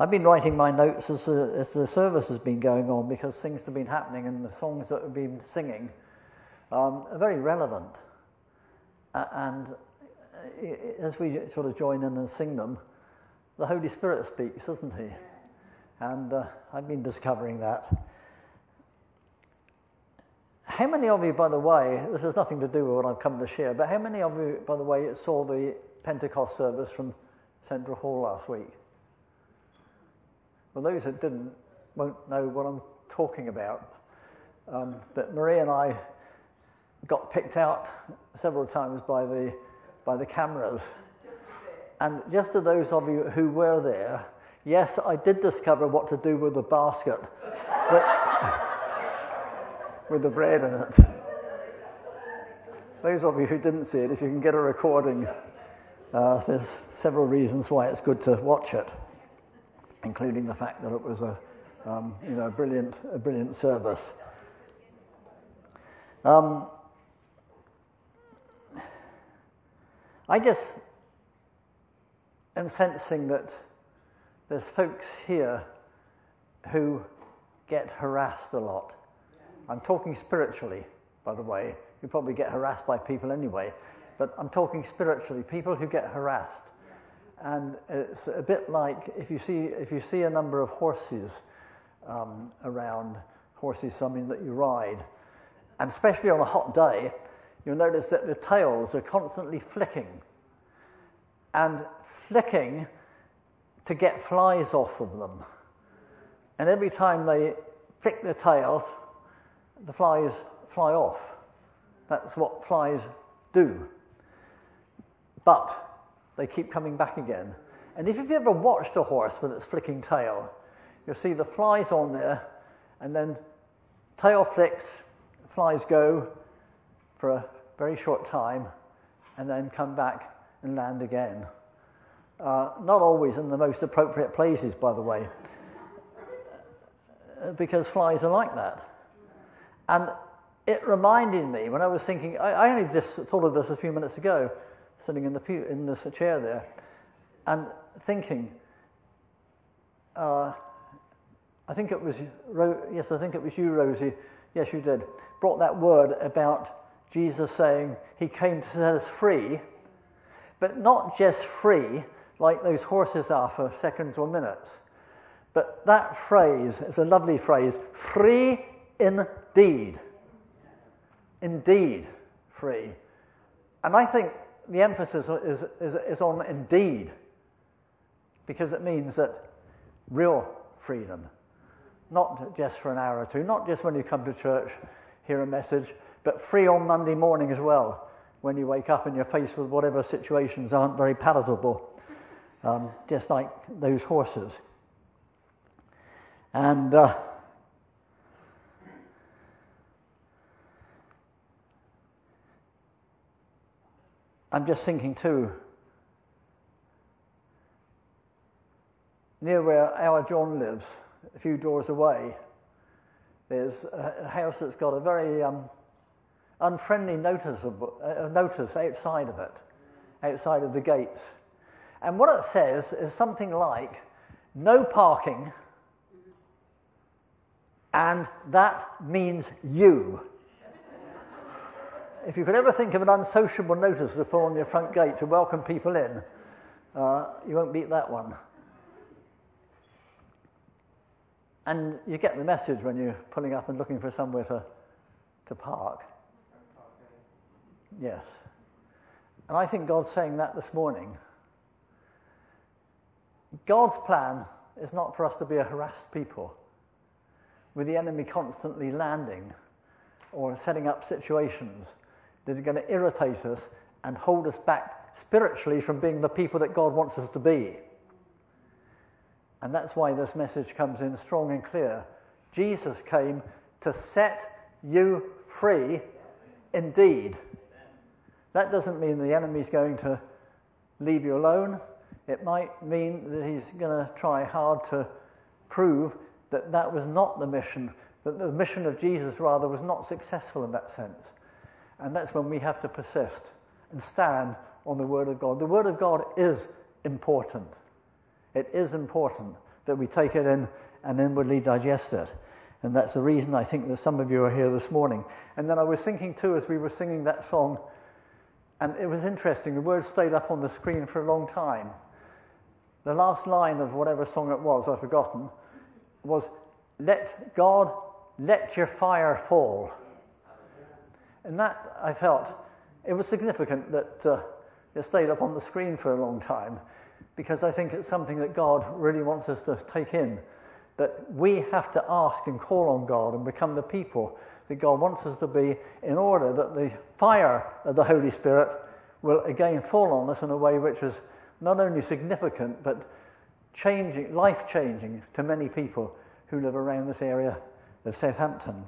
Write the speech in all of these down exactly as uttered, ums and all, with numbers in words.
I've been writing my notes as the, as the service has been going on, because things have been happening and the songs that we've been singing um, are very relevant. Uh, and as we sort of join in and sing them, the Holy Spirit speaks, doesn't he? And uh, I've been discovering that. How many of you, by the way, this has nothing to do with what I've come to share, but how many of you, by the way, saw the Pentecost service from Central Hall last week? Well, those that didn't won't know what I'm talking about. Um, but Marie and I got picked out several times by the by the cameras. And just to those of you who were there, yes, I did discover what to do with the basket with, with the bread in it. Those of you who didn't see it, if you can get a recording, uh, there's several reasons why it's good to watch it, including the fact that it was a, um, you know, a brilliant, a brilliant service. Um, I just am sensing that there's folks here who get harassed a lot. I'm talking spiritually, by the way. You probably get harassed by people anyway, but I'm talking spiritually. People who get harassed. And it's a bit like if you see if you see a number of horses um, around, horses, something that you ride, and especially on a hot day, you'll notice that the tails are constantly flicking, and flicking to get flies off of them. And every time they flick their tails, the flies fly off. That's what flies do. But they keep coming back again. And if you've ever watched a horse with its flicking tail, you'll see the flies on there, and then tail flicks, flies go for a very short time, and then come back and land again. Uh, not always in the most appropriate places, by the way, because flies are like that. And it reminded me, when I was thinking, I, I only just thought of this a few minutes ago, sitting in the pew, in this chair there, and thinking, uh, I think it was, Ro- yes, I think it was you, Rosie, yes, you did, brought that word about Jesus saying he came to set us free, but not just free, like those horses are for seconds or minutes, but that phrase is a lovely phrase, free indeed. Indeed, free. And I think the emphasis is, is, is on indeed, because it means that real freedom, not just for an hour or two, not just when you come to church, hear a message, but free on Monday morning as well, when you wake up and you're faced with whatever situations aren't very palatable, um, just like those horses. And uh, I'm just thinking too, near where our John lives, a few doors away, there's a house that's got a very um, unfriendly notice, of, uh, notice outside of it, outside of the gates. And what it says is something like, no parking, and that means you. If you could ever think of an unsociable notice to put on your front gate to welcome people in, uh, you won't beat that one. And you get the message when you're pulling up and looking for somewhere to, to park. Yes. And I think God's saying that this morning. God's plan is not for us to be a harassed people, with the enemy constantly landing or setting up situations that are going to irritate us and hold us back spiritually from being the people that God wants us to be. And that's why this message comes in strong and clear. Jesus came to set you free indeed. That doesn't mean the enemy's going to leave you alone. It might mean that he's going to try hard to prove that that was not the mission, that the mission of Jesus rather was not successful in that sense. And that's when we have to persist and stand on the Word of God. The Word of God is important. It is important that we take it in and inwardly digest it. And that's the reason I think that some of you are here this morning. And then I was thinking too, as we were singing that song, and it was interesting, the words stayed up on the screen for a long time. The last line of whatever song it was, I've forgotten, was, let God, let your fire fall. And that, I felt, it was significant that uh, it stayed up on the screen for a long time, because I think it's something that God really wants us to take in, that we have to ask and call on God and become the people that God wants us to be, in order that the fire of the Holy Spirit will again fall on us in a way which is not only significant, but changing, life-changing to many people who live around this area of Southampton.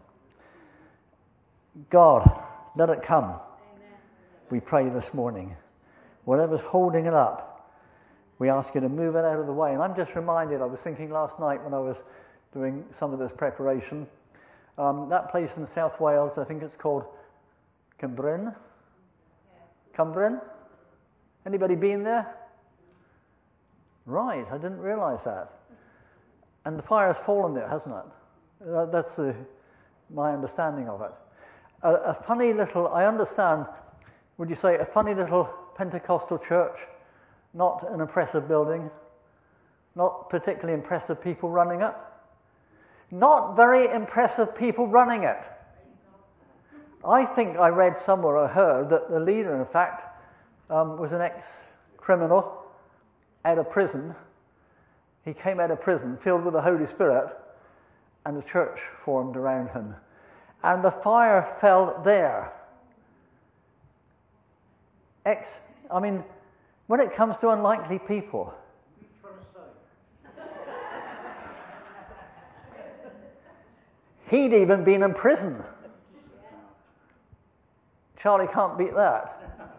God, let it come. Amen. We pray this morning. Whatever's holding it up, we ask you to move it out of the way. And I'm just reminded, I was thinking last night when I was doing some of this preparation, um, that place in South Wales, I think it's called Cumbrian. Cumbrian? Anybody been there? Right, I didn't realise that. And the fire has fallen there, hasn't it? Uh, that's uh, my understanding of it. A, a funny little, I understand, would you say, a funny little Pentecostal church, not an impressive building, not particularly impressive people running it, not very impressive people running it. I think I read somewhere, I heard, that the leader, in fact, um, was an ex-criminal out of prison. He came out of prison filled with the Holy Spirit, and the church formed around him. And the fire fell there. Ex, I mean, when it comes to unlikely people, he'd even been in prison. Charlie can't beat that.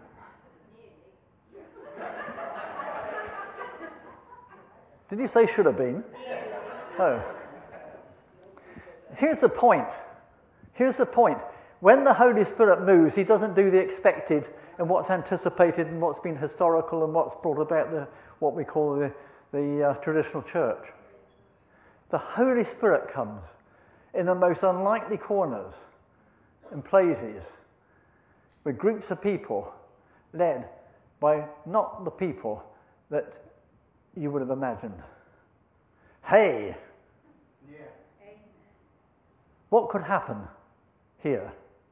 Did you say should have been? Oh. Here's the point. Here's the point. When the Holy Spirit moves, he doesn't do the expected and what's anticipated and what's been historical and what's brought about the what we call the, the uh, traditional church. The Holy Spirit comes in the most unlikely corners and places with groups of people led by not the people that you would have imagined. Hey, yeah. What could happen here?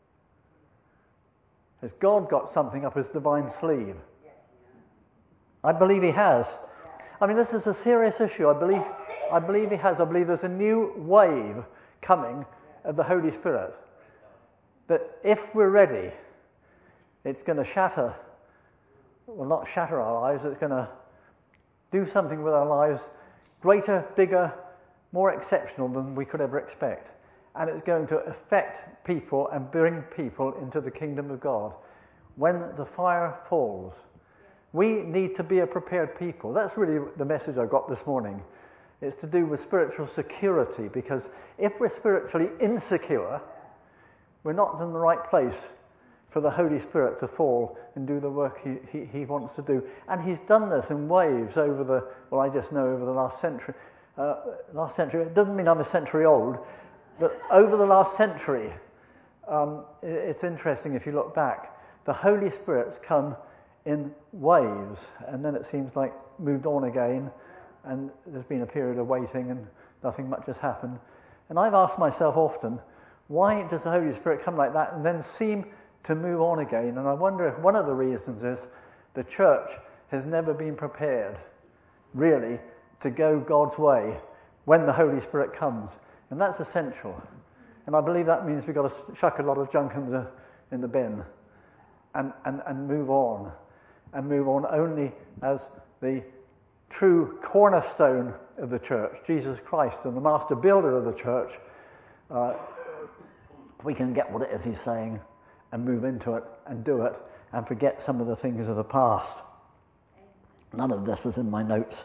Has God got something up his divine sleeve? I believe he has. I mean, this is a serious issue. I believe, I believe he has. I believe there's a new wave coming of the Holy Spirit. That if we're ready, it's going to shatter, well, not shatter our lives, it's going to do something with our lives greater, bigger, more exceptional than we could ever expect. And it's going to affect people and bring people into the kingdom of God. When the fire falls, we need to be a prepared people. That's really the message I got this morning. It's to do with spiritual security, because if we're spiritually insecure, we're not in the right place for the Holy Spirit to fall and do the work he, he, he wants to do. And he's done this in waves over the, well, I just know over the last century. Uh, last century, it doesn't mean I'm a century old, but over the last century, um, it, it's interesting if you look back, the Holy Spirit's come in waves, and then it seems like moved on again, and there's been a period of waiting and nothing much has happened. And I've asked myself often, why does the Holy Spirit come like that and then seem to move on again? And I wonder if one of the reasons is the church has never been prepared, really, to go God's way when the Holy Spirit comes. And that's essential. And I believe that means we've got to chuck a lot of junk in the, in the bin and, and, and move on. And move on only as the true cornerstone of the church, Jesus Christ, and the master builder of the church. Uh, we can get what it is he's saying and move into it and do it and forget some of the things of the past. None of this is in my notes.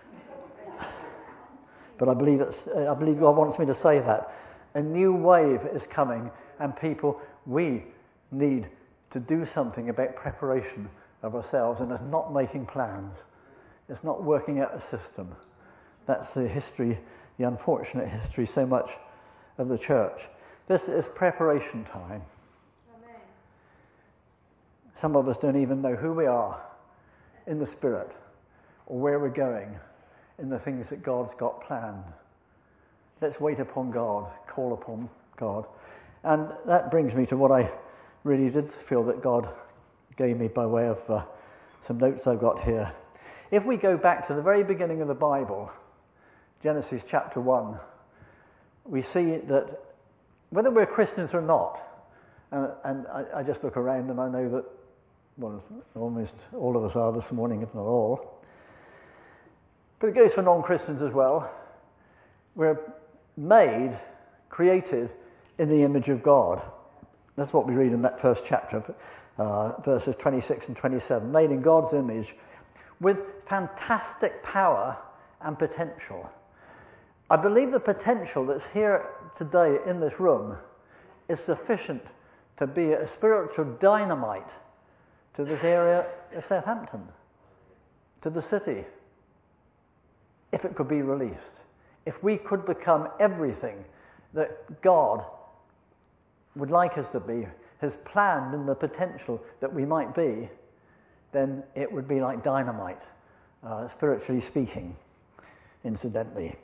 But I believe it's, I believe God wants me to say that. A new wave is coming, and people, we need to do something about preparation of ourselves, and it's not making plans. It's not working out a system. That's the history, the unfortunate history so much of the church. This is preparation time. Amen. Some of us don't even know who we are in the Spirit or where we're going in the things that God's got planned. Let's wait upon God, call upon God. And that brings me to what I really did feel that God gave me by way of uh, some notes I've got here. If we go back to the very beginning of the Bible, Genesis chapter one, we see that whether we're Christians or not, and, and I, I just look around and I know that, well, almost all of us are this morning, if not all, but it goes for non-Christians as well. We're made, created in the image of God. That's what we read in that first chapter, uh, verses twenty-six and twenty-seven. Made in God's image with fantastic power and potential. I believe the potential that's here today in this room is sufficient to be a spiritual dynamite to this area of Southampton, to the city, if it could be released. If we could become everything that God would like us to be, has planned in the potential that we might be, then it would be like dynamite, uh, spiritually speaking, incidentally.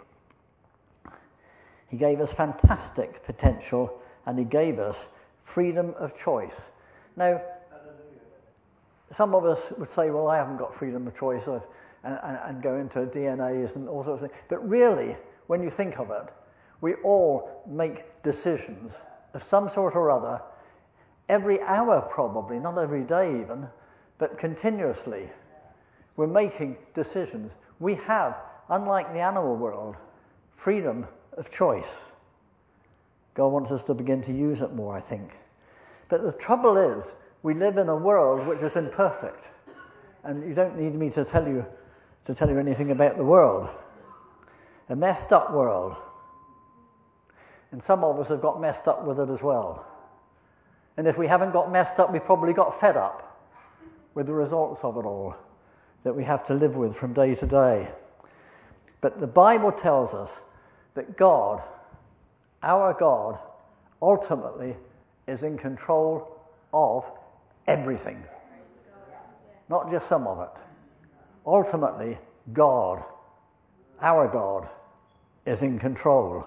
He gave us fantastic potential and he gave us freedom of choice. Now, some of us would say, well, I haven't got freedom of choice, I've, and, and, and go into D N As and all sorts of things. But really, when you think of it, we all make decisions of some sort or other every hour probably, not every day even, but continuously. We're making decisions. We have, unlike the animal world, freedom of choice. God wants us to begin to use it more, I think. But the trouble is, we live in a world which is imperfect. And you don't need me to tell you to tell you anything about the world. A messed up world. And some of us have got messed up with it as well. And if we haven't got messed up, we've probably got fed up with the results of it all that we have to live with from day to day. But the Bible tells us that God, our God, ultimately is in control of everything. Not just some of it. Ultimately, God, our God, is in control.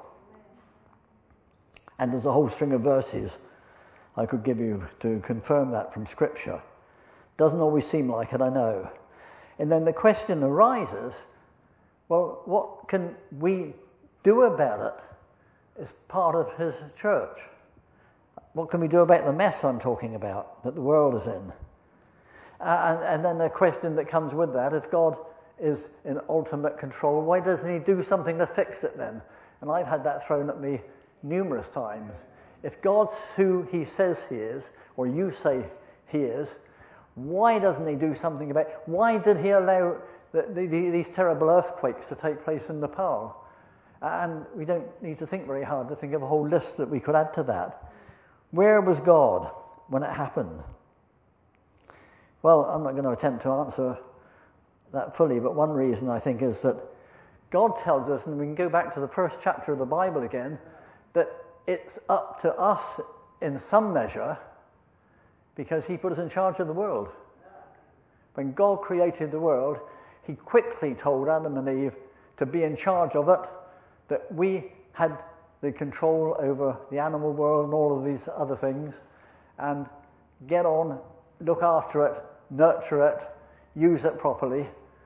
And there's a whole string of verses I could give you to confirm that from Scripture. Doesn't always seem like it, I know. And then the question arises, well, what can we do about it as part of his church? What can we do about the mess I'm talking about that the world is in? Uh, and, and then the question that comes with that, if God is in ultimate control, why doesn't he do something to fix it then? And I've had that thrown at me numerous times. If God's who he says he is, or you say he is, why doesn't he do something about it? Why did he allow the, the, the, these terrible earthquakes to take place in Nepal? And we don't need to think very hard to think of a whole list that we could add to that. Where was God when it happened? Well, I'm not going to attempt to answer that fully, but one reason I think is that God tells us, and we can go back to the first chapter of the Bible again, that it's up to us in some measure because he put us in charge of the world. When God created the world, he quickly told Adam and Eve to be in charge of it, that we had the control over the animal world and all of these other things, and get on, look after it, nurture it, use it properly.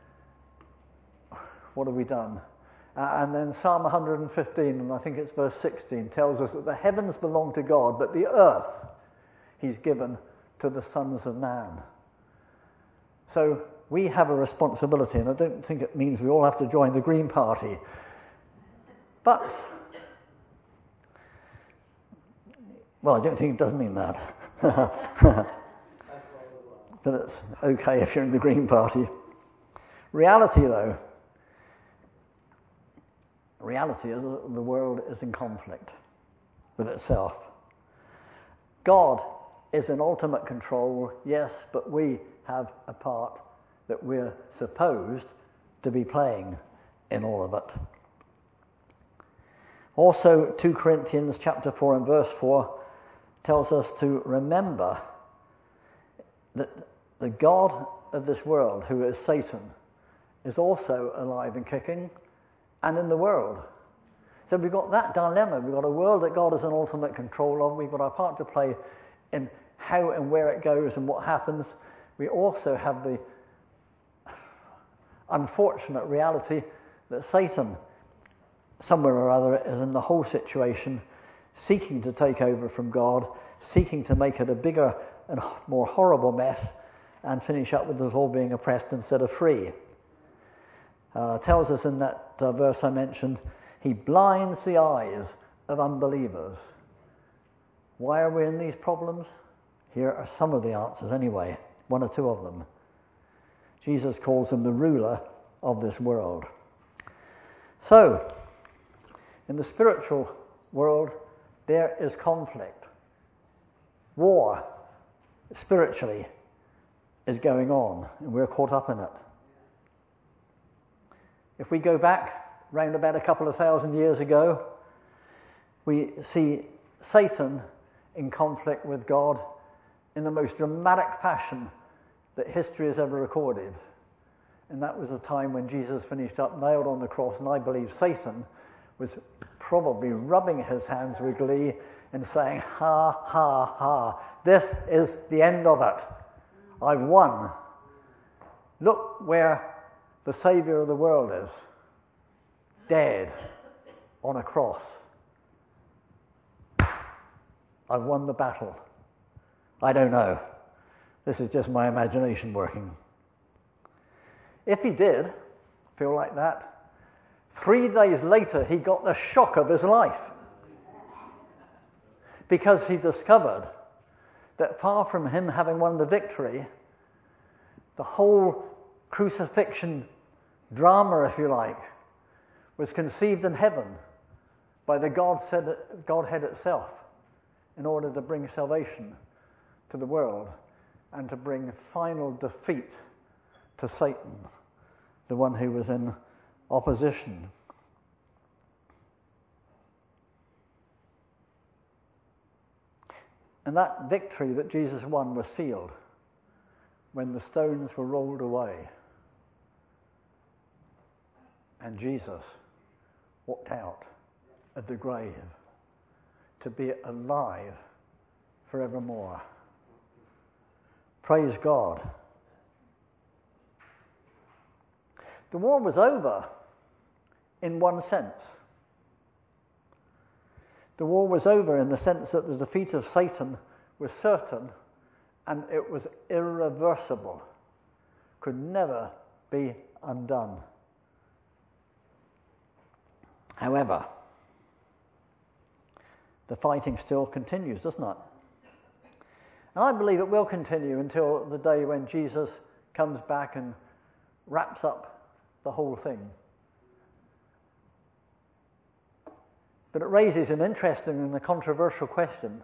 What have we done? Uh, and then Psalm one hundred fifteen, and I think it's verse sixteen, tells us that the heavens belong to God, but the earth he's given to the sons of man. So we have a responsibility, and I don't think it means we all have to join the Green Party. But, well, I don't think it does mean that. But it's okay if you're in the Green Party. Reality, though, reality is that the world is in conflict with itself. God is in ultimate control, yes, but we have a part that we're supposed to be playing in all of it. Also, two Corinthians chapter four and verse four tells us to remember that the God of this world, who is Satan, is also alive and kicking and in the world. So we've got that dilemma. We've got a world that God is in ultimate control of. We've got our part to play in how and where it goes and what happens. We also have the unfortunate reality that Satan, somewhere or other, is in the whole situation, seeking to take over from God, seeking to make it a bigger and more horrible mess and finish up with us all being oppressed instead of free. Uh, tells us in that uh, verse I mentioned, he blinds the eyes of unbelievers. Why are we in these problems? Here are some of the answers anyway, one or two of them. Jesus calls him the ruler of this world. So, in the spiritual world, there is conflict. War, spiritually, is going on, and we're caught up in it. If we go back round about a couple of thousand years ago, we see Satan in conflict with God in the most dramatic fashion that history has ever recorded. And that was the time when Jesus finished up nailed on the cross, and I believe Satan was probably rubbing his hands with glee and saying, ha, ha, ha, this is the end of it. I've won. Look where the Saviour of the world is, dead on a cross. I've won the battle. I don't know. This is just my imagination working. If he did feel like that, three days later he got the shock of his life, because he discovered that far from him having won the victory, the whole crucifixion drama, if you like, was conceived in heaven by the Godhead, Godhead itself, in order to bring salvation to the world and to bring final defeat to Satan, the one who was in opposition. And that victory that Jesus won was sealed when the stones were rolled away and Jesus walked out of the grave to be alive forevermore. Praise God. The war was over in one sense. The war was over in the sense that the defeat of Satan was certain and it was irreversible, could never be undone. However, the fighting still continues, doesn't it? And I believe it will continue until the day when Jesus comes back and wraps up the whole thing. But it raises an interesting and a controversial question.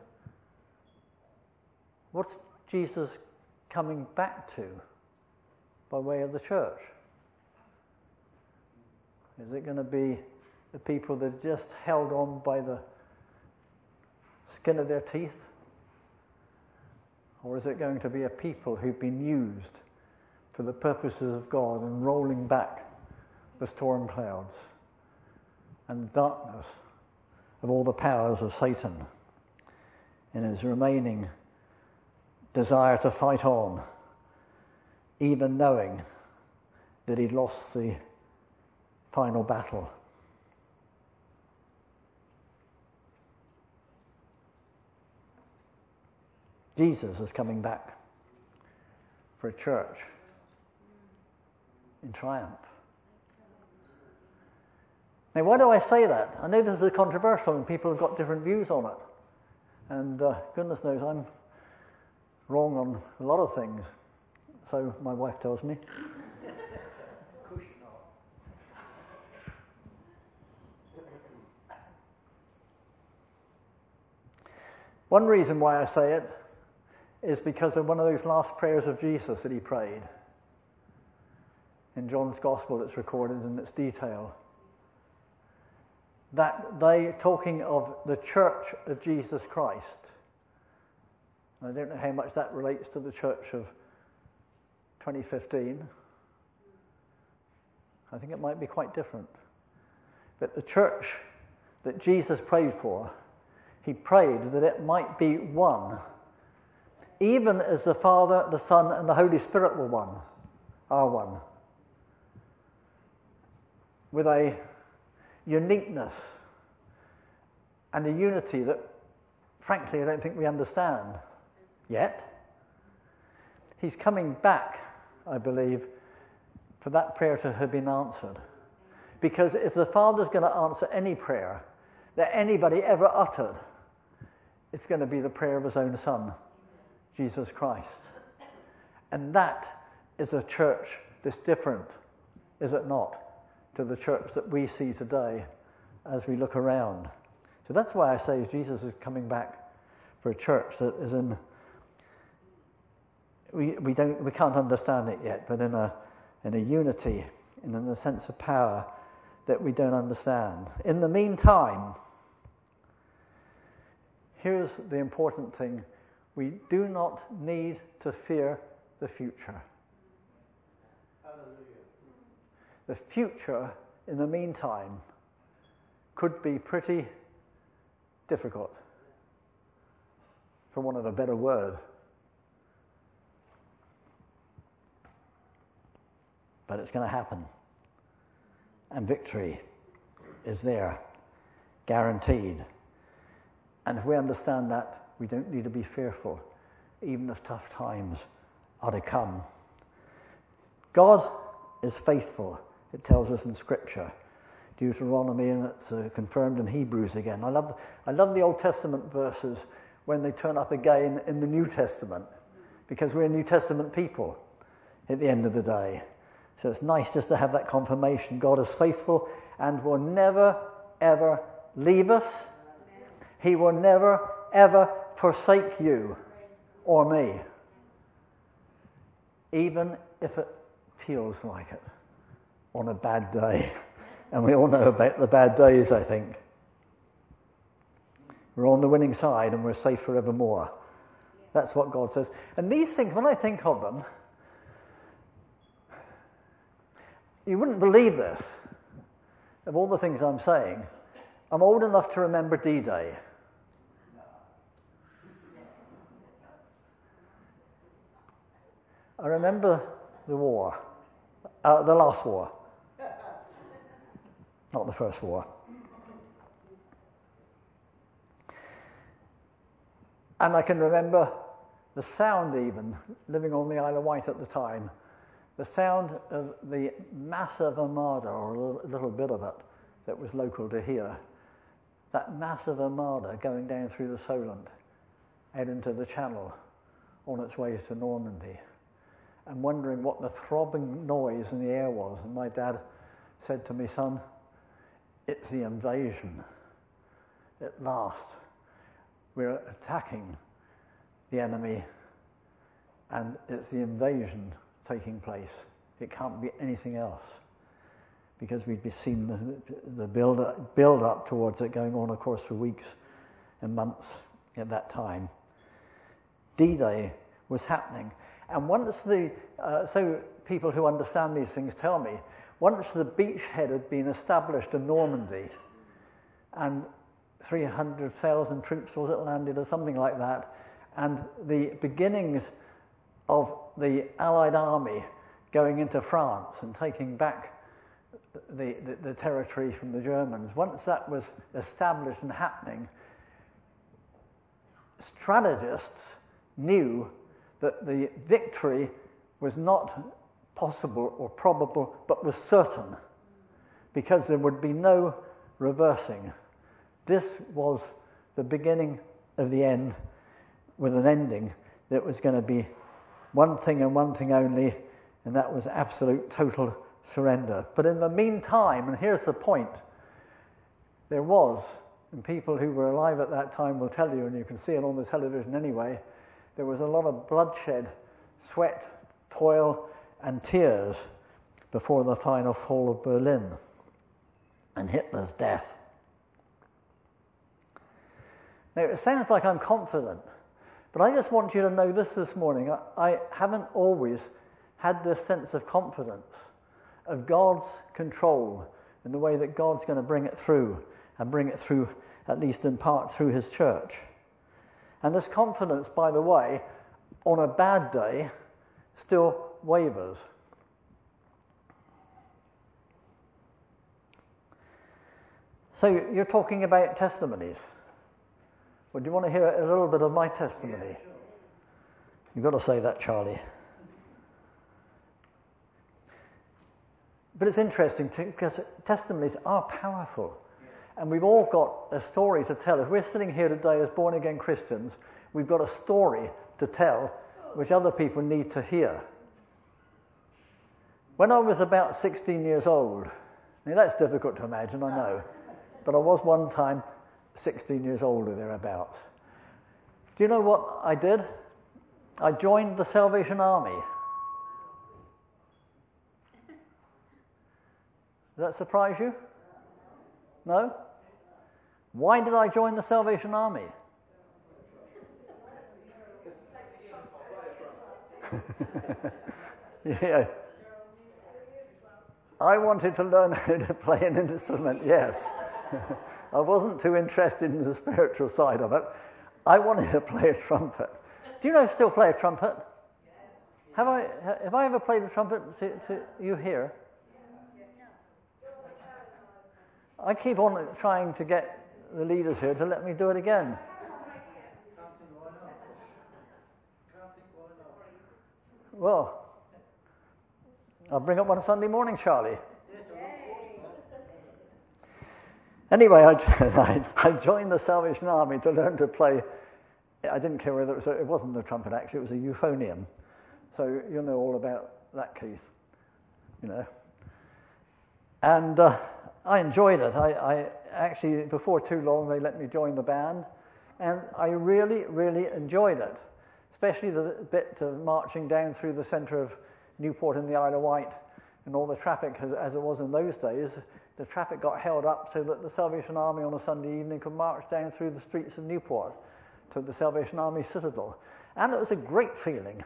What's Jesus coming back to by way of the church? Is it going to be the people that are just held on by the skin of their teeth? Or is it going to be a people who've been used for the purposes of God and rolling back the storm clouds and darkness of all the powers of Satan in his remaining desire to fight on, even knowing that he'd lost the final battle? Jesus is coming back for a church in triumph. Now, why do I say that? I know this is controversial and people have got different views on it. And uh, goodness knows I'm wrong on a lot of things. So my wife tells me. One reason why I say it is because of one of those last prayers of Jesus that he prayed. In John's Gospel, it's recorded in its detail. That they, talking of the church of Jesus Christ, and I don't know how much that relates to the church of twenty fifteen. I think it might be quite different. But the church that Jesus prayed for, he prayed that it might be one, even as the Father, the Son, and the Holy Spirit were one, are one, with a uniqueness and a unity that, frankly, I don't think we understand yet. He's coming back, I believe, for that prayer to have been answered. Because if the Father's going to answer any prayer that anybody ever uttered, it's going to be the prayer of his own Son, Jesus Christ. And that is a church that's different, is it not, to the church that we see today as we look around. So that's why I say Jesus is coming back for a church that is in, we we don't we can't understand it yet, but in a in a unity and in a sense of power that we don't understand. In the meantime, here's the important thing: we do not need to fear the future. Hallelujah. The future, in the meantime, could be pretty difficult, for want of a better word. But it's going to happen. And victory is there, guaranteed. And if we understand that, we don't need to be fearful, even if tough times are to come. God is faithful, it tells us in Scripture. Deuteronomy, and it's uh, confirmed in Hebrews again. I love, I love the Old Testament verses when they turn up again in the New Testament, because we're New Testament people at the end of the day. So it's nice just to have that confirmation. God is faithful and will never, ever leave us. He will never, ever forsake you or me, even if it feels like it on a bad day. And we all know about the bad days, I think. We're on the winning side and we're safe forevermore. That's what God says. And these things, when I think of them, you wouldn't believe this, of all the things I'm saying. I'm old enough to remember D-Day. I remember the war, uh, the last war. Not the first war. And I can remember the sound even, living on the Isle of Wight at the time, the sound of the massive armada, or a little bit of it, that was local to here. That massive armada going down through the Solent, out into the Channel, on its way to Normandy. And wondering what the throbbing noise in the air was. And my dad said to me, son, it's the invasion. At last, we're attacking the enemy, and it's the invasion taking place. It can't be anything else, because we'd be seeing the, the build up, build up towards it going on, of course, for weeks and months at that time. D-Day was happening, and once the uh, so people who understand these things tell me, once the beachhead had been established in Normandy, and three hundred thousand troops, was it, landed or something like that, and the beginnings of the Allied army going into France and taking back the, the, the territory from the Germans, once that was established and happening, strategists knew that the victory was not possible or probable, but was certain, because there would be no reversing. This was the beginning of the end, with an ending that was going to be one thing and one thing only, and that was absolute total surrender. But in the meantime, and here's the point, there was, and people who were alive at that time will tell you, and you can see it on the television anyway, there was a lot of bloodshed, sweat, toil, and tears before the final fall of Berlin and Hitler's death. Now, it sounds like I'm confident, but I just want you to know this this morning. I, I haven't always had this sense of confidence of God's control in the way that God's going to bring it through, and bring it through, at least in part, through his church. And this confidence, by the way, on a bad day, still wavers. So you're talking about testimonies. Well, do you want to hear a little bit of my testimony? Yeah, sure. You've got to say that, Charlie. But it's interesting too, because testimonies are powerful. And we've all got a story to tell. If we're sitting here today as born-again Christians, we've got a story to tell which other people need to hear. When I was about sixteen years old, now that's difficult to imagine, I know, but I was one time sixteen years old or thereabouts. Do you know what I did? I joined the Salvation Army. Does that surprise you? No? Why did I join the Salvation Army? Yeah. I wanted to learn how to play an instrument, yes. I wasn't too interested in the spiritual side of it. I wanted to play a trumpet. Do you know still play a trumpet? Have I have I ever played a trumpet to, to you here? I keep on trying to get the leaders here to let me do it again. Well, I'll bring up one Sunday morning, Charlie. Anyway, I, I joined the Salvation Army to learn to play. I didn't care whether it was, a, it wasn't a trumpet actually, it was a euphonium. So you'll know all about that, Keith. You know. And uh, I enjoyed it. I, I actually, before too long, they let me join the band. And I really, really enjoyed it. Especially the bit of marching down through the centre of Newport in the Isle of Wight, and all the traffic, as, as it was in those days, the traffic got held up so that the Salvation Army on a Sunday evening could march down through the streets of Newport to the Salvation Army Citadel. And it was a great feeling.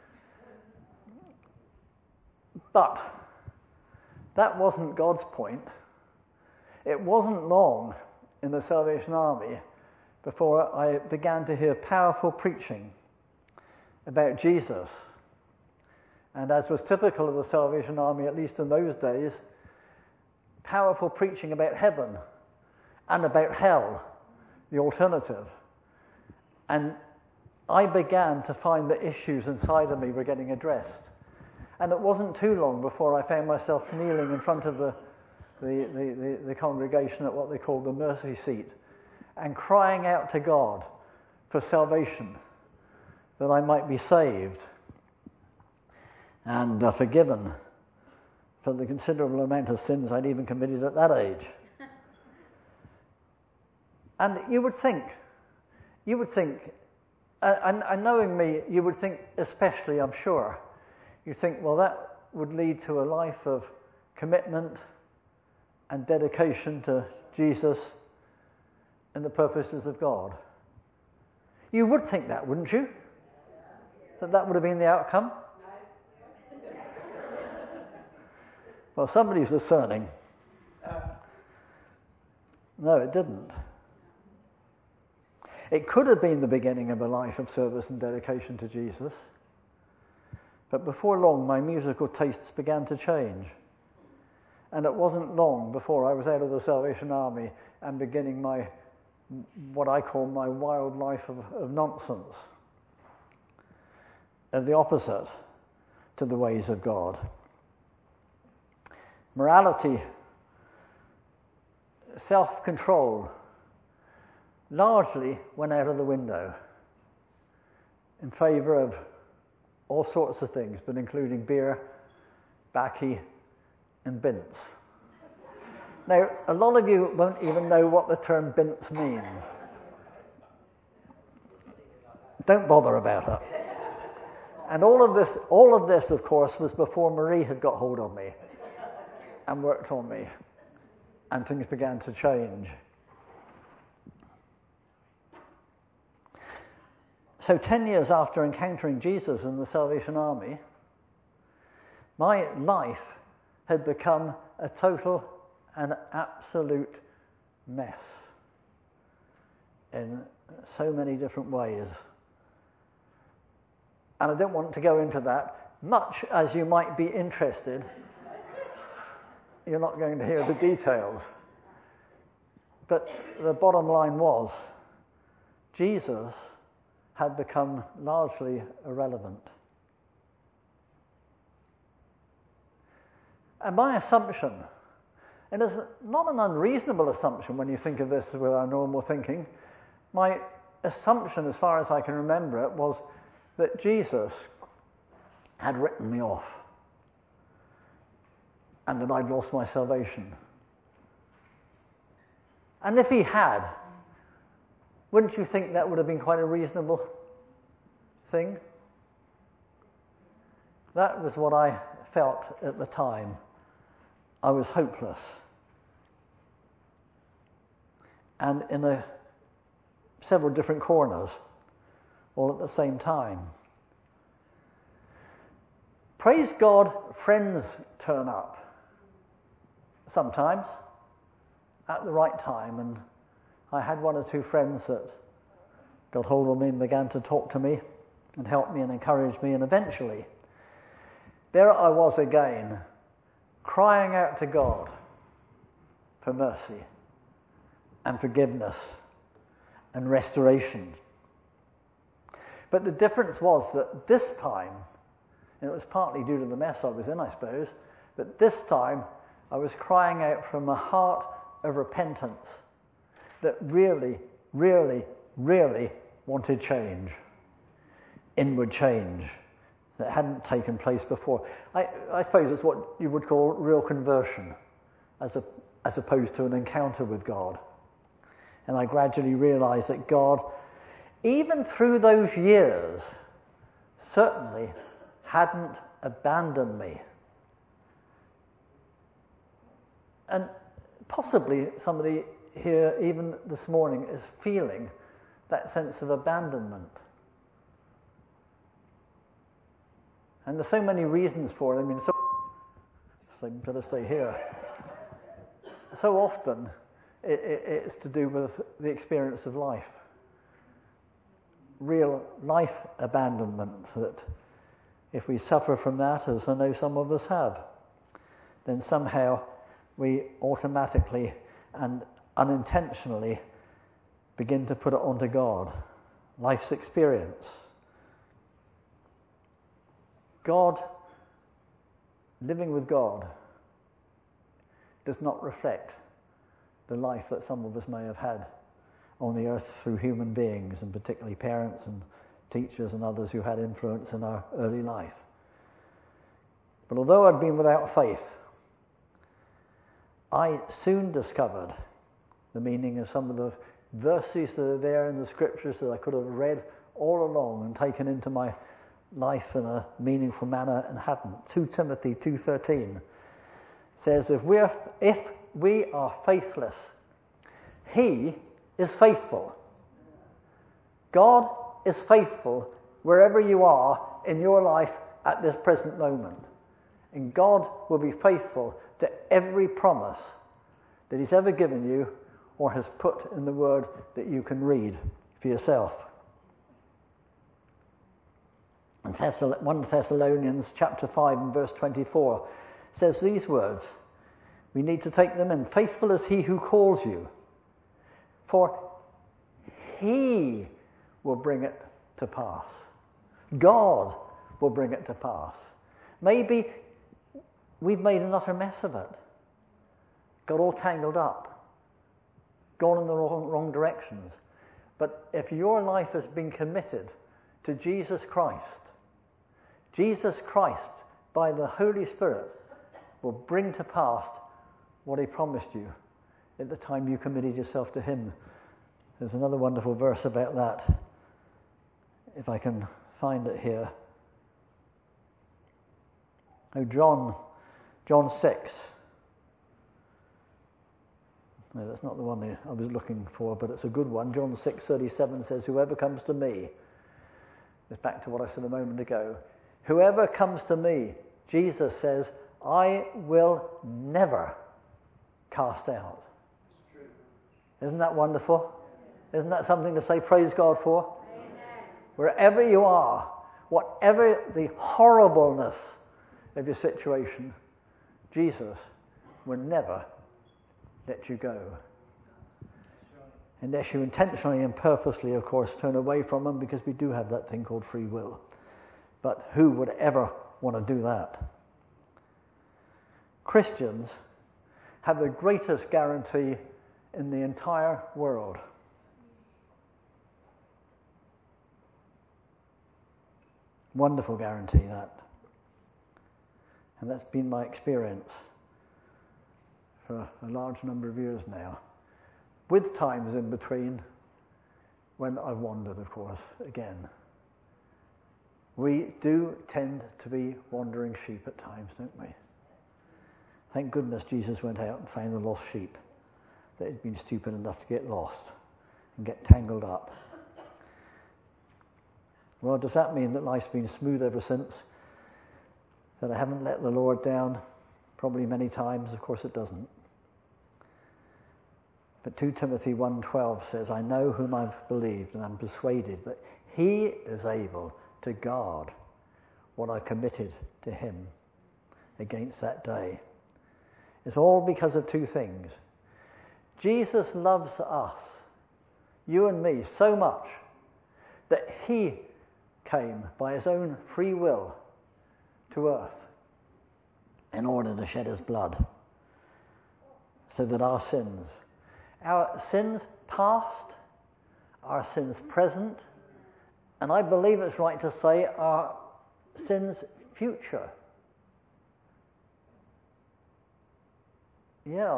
But that wasn't God's point. It wasn't long in the Salvation Army before I began to hear powerful preaching about Jesus. And as was typical of the Salvation Army, at least in those days, powerful preaching about heaven and about hell, the alternative. And I began to find that issues inside of me were getting addressed. And it wasn't too long before I found myself kneeling in front of the, the, the, the, the congregation at what they called the mercy seat and crying out to God for salvation, that I might be saved and uh, forgiven for the considerable amount of sins I'd even committed at that age. And you would think, you would think, uh, and, and knowing me, you would think especially, I'm sure, you think, well, that would lead to a life of commitment and dedication to Jesus and the purposes of God. You would think that, wouldn't you? That that would have been the outcome? Well, somebody's discerning. No, it didn't. It could have been the beginning of a life of service and dedication to Jesus. But before long, my musical tastes began to change. And it wasn't long before I was out of the Salvation Army and beginning my, what I call my wild life of, of nonsense, of the opposite to the ways of God. Morality, self-control, largely went out of the window in favour of all sorts of things, but including beer, baccy, and bints. Now, a lot of you won't even know what the term bints means. Don't bother about it. And all of this, all of this, of course, was before Marie had got hold of me. and worked on me, and things began to change. So ten years after encountering Jesus in the Salvation Army, my life had become a total and absolute mess in so many different ways. And I don't want to go into that. Much as you might be interested, you're not going to hear the details. But the bottom line was, Jesus had become largely irrelevant. And my assumption, and it's not an unreasonable assumption when you think of this with our normal thinking, my assumption, as far as I can remember it, was that Jesus had written me off and that I'd lost my salvation. And if he had, wouldn't you think that would have been quite a reasonable thing? That was what I felt at the time. I was hopeless. And in a, several different corners, all at the same time. Praise God, friends turn up sometimes at the right time, and I had one or two friends that got hold of me and began to talk to me and help me and encourage me, and eventually there I was again, crying out to God for mercy and forgiveness and restoration. But the difference was that this time, and it was partly due to the mess I was in, I suppose, but this time I was crying out from a heart of repentance that really, really, really wanted change, inward change that hadn't taken place before. I, I suppose it's what you would call real conversion, as, a, as opposed to an encounter with God. And I gradually realized that God, even through those years, certainly hadn't abandoned me. And possibly somebody here, even this morning, is feeling that sense of abandonment. And there's so many reasons for it. I mean, so, so I'm going to stay here. So often, it, it, it's to do with the experience of life. Real life abandonment, that if we suffer from that, as I know some of us have, then somehow we automatically and unintentionally begin to put it onto God. Life's experience. God, living with God, does not reflect the life that some of us may have had on the earth through human beings, and particularly parents and teachers and others who had influence in our early life. But although I'd been without faith, I soon discovered the meaning of some of the verses that are there in the scriptures that I could have read all along and taken into my life in a meaningful manner and hadn't. Second Timothy two thirteen says, if we are, if we are faithless, he is faithful. God is faithful wherever you are in your life at this present moment. And God will be faithful to every promise that he's ever given you or has put in the word that you can read for yourself. And First Thessalonians chapter five and verse twenty-four says these words. We need to take them in. Faithful is he who calls you, for he will bring it to pass. God will bring it to pass. Maybe we've made an utter mess of it, got all tangled up, gone in the wrong, wrong directions. But if your life has been committed to Jesus Christ, Jesus Christ, by the Holy Spirit, will bring to pass what he promised you at the time you committed yourself to him. There's another wonderful verse about that, if I can find it here. Oh, John, John six, No, that's not the one I was looking for, but it's a good one. John six thirty-seven says, whoever comes to me, it's back to what I said a moment ago, whoever comes to me, Jesus says, I will never cast out. It's true. Isn't that wonderful? Isn't that something to say praise God for? Amen. Wherever you are, whatever the horribleness of your situation, Jesus will never let you go. Unless you intentionally and purposely, of course, turn away from him, because we do have that thing called free will. But who would ever want to do that? Christians have the greatest guarantee in the entire world. Wonderful guarantee, that. And that's been my experience for a large number of years now, with times in between when I've wandered, of course, again. We do tend to be wandering sheep at times, don't we? Thank goodness Jesus went out and found the lost sheep that had been stupid enough to get lost and get tangled up. Well, does that mean that life's been smooth ever since? That I haven't let the Lord down? Probably many times. Of course it doesn't. But Second Timothy one twelve says, I know whom I've believed, and I'm persuaded that he is able to guard what I committed to him against that day. It's all because of two things. Jesus loves us, you and me, so much that he came by his own free will to earth in order to shed his blood so that our sins, our sins past, our sins present, and I believe it's right to say our sins future. Yeah,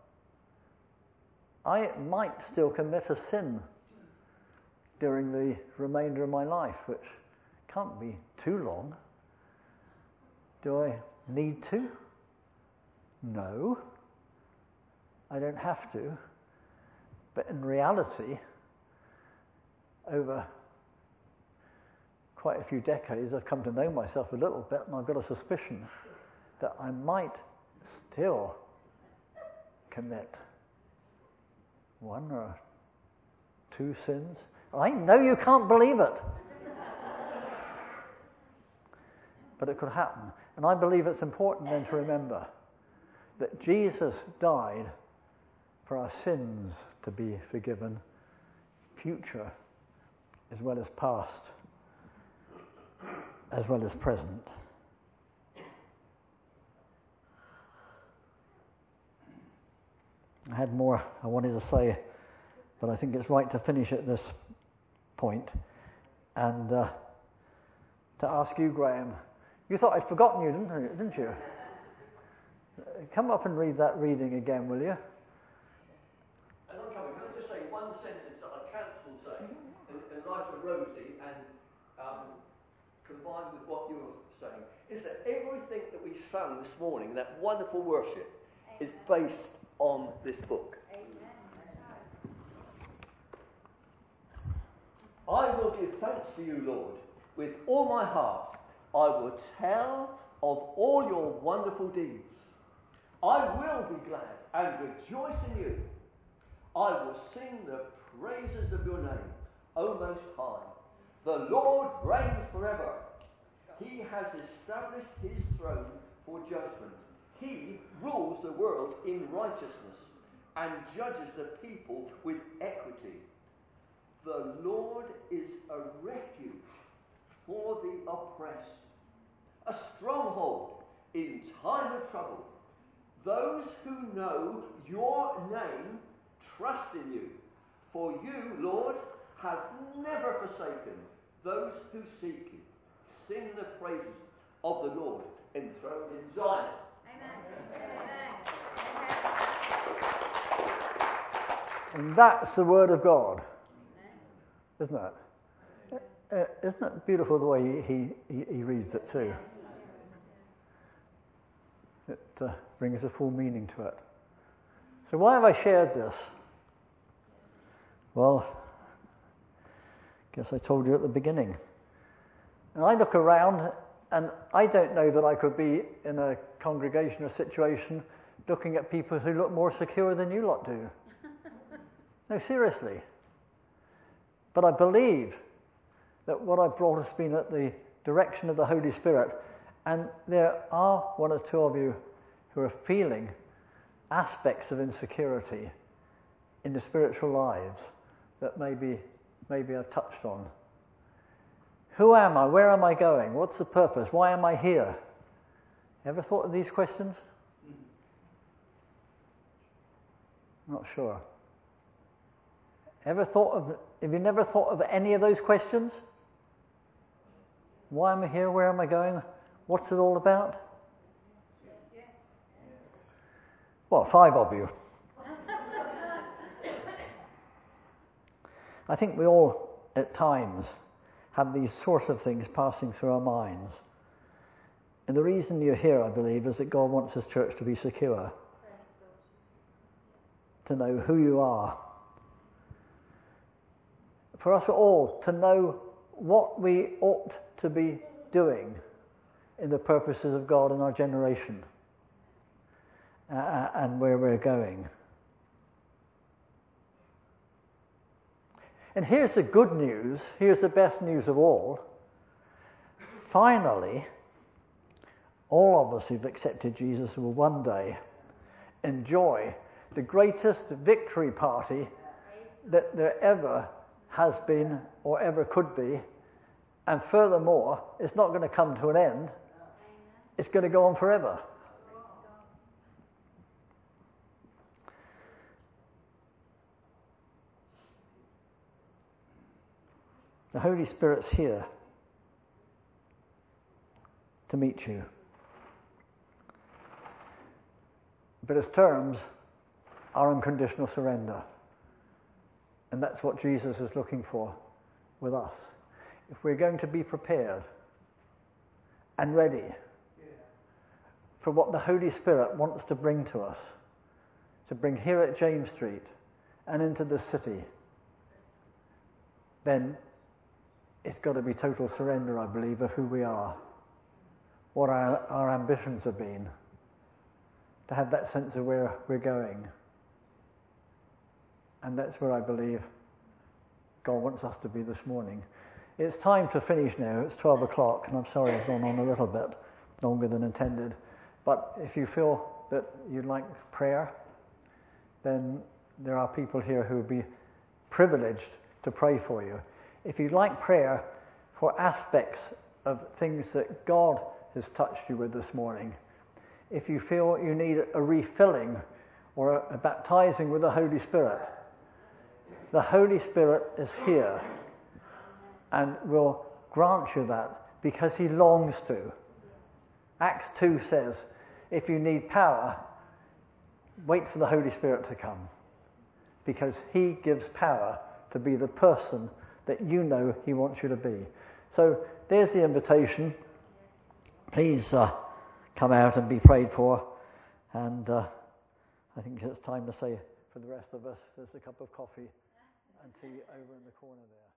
I might still commit a sin during the remainder of my life, which can't be too long. Do I need to? No, I don't have to. But in reality, over quite a few decades, I've come to know myself a little bit, and I've got a suspicion that I might still commit one or two sins. I know you can't believe it. But it could happen. And I believe it's important then to remember that Jesus died for our sins to be forgiven, future as well as past, as well as present. I had more I wanted to say, but I think it's right to finish at this point and uh, to ask you, Graham. You thought I'd forgotten you, didn't you? Didn't you? Come up and read that reading again, will you? As I'm coming, can I just say one sentence that I counsel saying in, in light of Rosie and um, combined with what you were saying, is that everything that we sang this morning, that wonderful worship, is based on this book. I will give thanks to you, Lord, with all my heart. I will tell of all your wonderful deeds. I will be glad and rejoice in you. I will sing the praises of your name, O Most High. The Lord reigns forever. He has established his throne for judgment. He rules the world in righteousness and judges the people with equity. The Lord is a refuge for the oppressed, a stronghold in time of trouble. Those who know your name trust in you, for you, Lord, have never forsaken those who seek you. Sing the praises of the Lord enthroned in Zion. And that's the word of God, isn't it? Uh, isn't it beautiful the way he, he, he reads it too? It uh, brings a full meaning to it. So why have I shared this? Well, I guess I told you at the beginning. And I look around and I don't know that I could be in a congregation or situation looking at people who look more secure than you lot do. No, seriously. But I believe that what I've brought has been at the direction of the Holy Spirit, and there are one or two of you who are feeling aspects of insecurity in the spiritual lives that maybe, maybe I've touched on. Who am I? Where am I going? What's the purpose? Why am I here? Ever thought of these questions? Not sure. Ever thought of, have you never thought of any of those questions? Why am I here? Where am I going? What's it all about? Well, five of you. I think we all, at times, have these sort of things passing through our minds. And the reason you're here, I believe, is that God wants His church to be secure. To know who you are. For us all to know what we ought to be doing in the purposes of God in our generation uh, and where we're going. And here's the good news, here's the best news of all. Finally, all of us who've accepted Jesus will one day enjoy the greatest victory party that there ever has been or ever could be. And furthermore, it's not going to come to an end. It's going to go on forever. The Holy Spirit's here to meet you. But His terms are unconditional surrender. And that's what Jesus is looking for with us. If we're going to be prepared and ready for what the Holy Spirit wants to bring to us, to bring here at James Street and into the city, then it's got to be total surrender, I believe, of who we are, what our, our ambitions have been, to have that sense of where we're going. And that's where I believe God wants us to be this morning. It's time to finish now. It's twelve o'clock, and I'm sorry I've gone on a little bit longer than intended. But if you feel that you'd like prayer, then there are people here who would be privileged to pray for you. If you'd like prayer for aspects of things that God has touched you with this morning, if you feel you need a refilling or a, a baptizing with the Holy Spirit, the Holy Spirit is here and will grant you that because He longs to. Acts two says, if you need power, wait for the Holy Spirit to come, because He gives power to be the person that you know He wants you to be. So there's the invitation. Please uh, come out and be prayed for. And uh, I think it's time to say for the rest of us, there's a cup of coffee and tea over in the corner there.